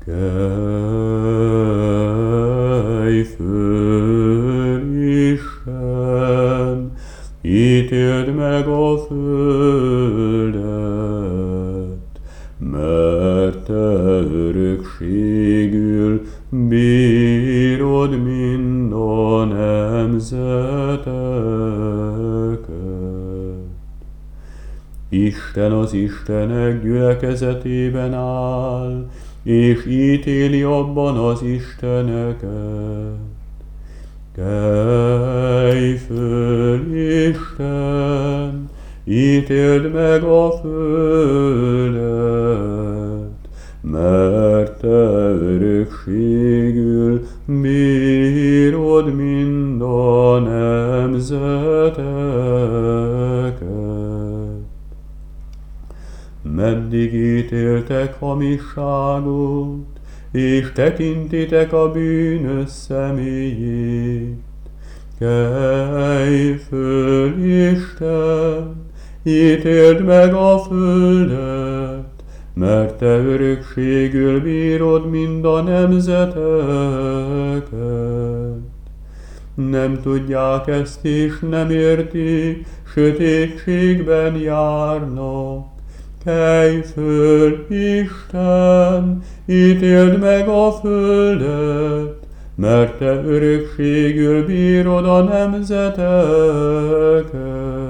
Kelj föl, Isten, ítéld meg a földet, mert te örökségül bírod mind a nemzeteket. Isten az istenek gyülekezetében áll, és ítéli abban az isteneket. Kelj föl, Isten, ítéld meg a földet, mert te örökségül bírod mind a nemzeteket. Meddig ítéltek hamisságot, és tekintitek a bűnös személyét? Kelj föl, Isten, ítéld meg a földet, mert te örökségül bírod mind a nemzeteket. Nem tudják ezt és nem értik, sötétségben járnak. Kelj föl, Isten, ítéld meg a földet, mert te örökségül bírod a nemzeteket.